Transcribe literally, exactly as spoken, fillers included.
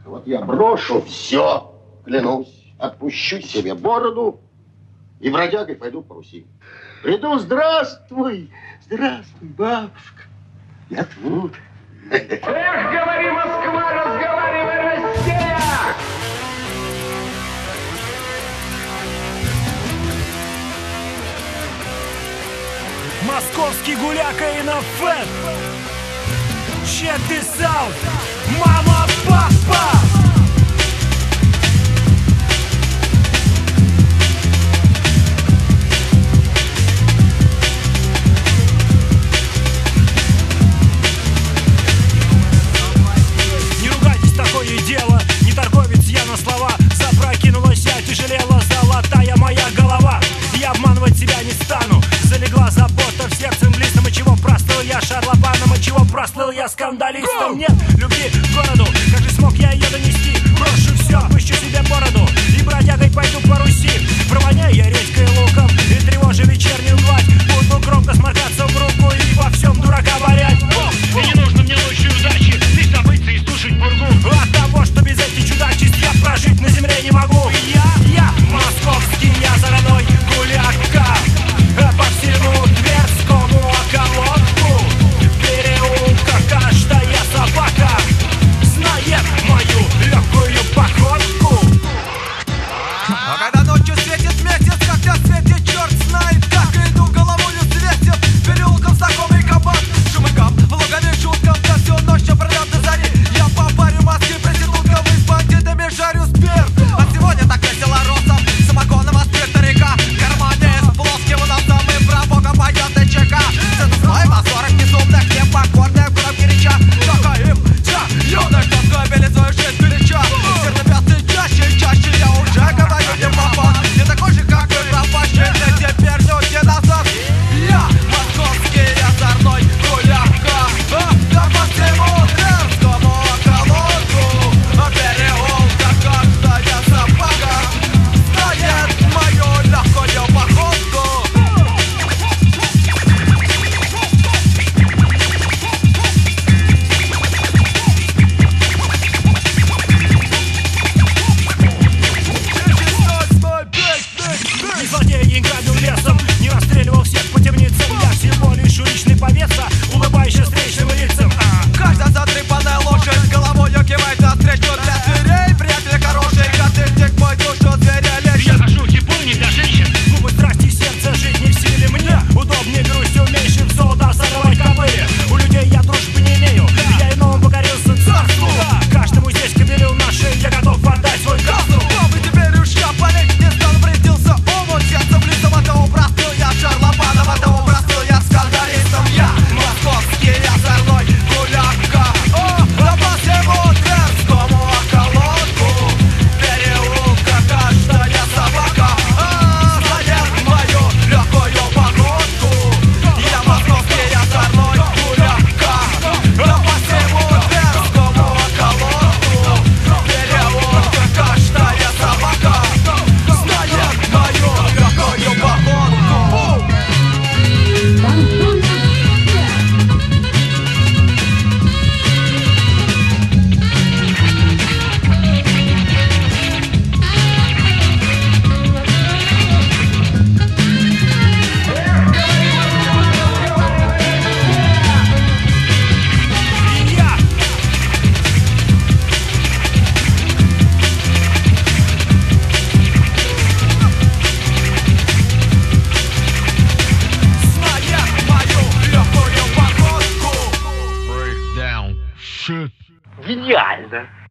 Вот я брошу все, клянусь, отпущу себе бороду и бродягой пойду по Руси. Приду, здравствуй, здравствуй, бабушка, я тут. Эх, говори, Москва, разговаривай, Россия! Московский гуляка и на фэн. Check this out, мама, папа. Не ругайтесь, такое дело. Не торговец я на слова. Запрокинулась я, тяжелела золотая моя голова. Я обманывать себя не стану. Залегла забота в сердце близком. И чего прослыл я шарлатаном, и чего прослыл я скандалистом. Нет любви к городу, как же смог я ее донести? Брошу все, пущу себе бороду и бродягой пойду по Руси. Провоняю я редькой и луком и тревожу вечернюю гладь. Буду громко сморкаться в руку и во всем дурака валять. И не нужно мне лучшей удачи, лишь забыться и слушать бургу. От того, что без этих чудачеств я прожить на земле не могу. Я, я московский, я зараной гуляка. По всему Тверскому околотку переулка каждая собака знает мою легкую походку. А когда ночью светит месяц, когда светит черт знает как, иду головой светит переулком знакомый кабак. Шум и гам в логове шуткам, да всю ночь не пройдет до зари. Я попарю маски проституткам и с бандитами жарю спирт. А сегодня так весело росом, самогоном открыт река. Карманы с плоским носом и про бога пойдет и чека. Цену слой мазорок безумных, непокорных гром горяча. Только им, тя, юных, тонкой белизой жизнь горяча. Сердобесный чаще и чаще я уже говорю не попал. Не такой же, как вы, пропащенный, теперь люди назад. Я московский озорной гуляка. Да по всему Тверскому околотку переулка каждая собака знает мою легкую походку. Не злодей, не грабил лесом, не расстреливал всех по темницам. Я всего лишь уличный повеса, улыбающий встречным лицам. А, Когда затрепанная лошадь головой кивает навстречу для зверей. Приятель хороший, котырник мой душу зверя я лечит. хожу тепло не для женщин. Губы страсти, сердце, жизнь не в силе мне. Удобнее грусть, умеющим золото сорвать кобыле. У людей я дружбы не имею, я иному покорился царству. Каждому здесь кобелю на шее я готов отдать свой галстук. Чтобы теперь уж я болеть не стал, вредился омут. Сердце близом от того простыл я шарлапаном, от того простыл я скандалистом. Я московский озорной гуляка. О, да по всему Тверскому околотку переулка каждая собака знает мою легкую походку. Я московский озорной гуляка. Да по всему Тверскому околотку переулка каждая собака знает мою легкую походку. И я Знает мою легкую походку. Break down. Shit. Гениально!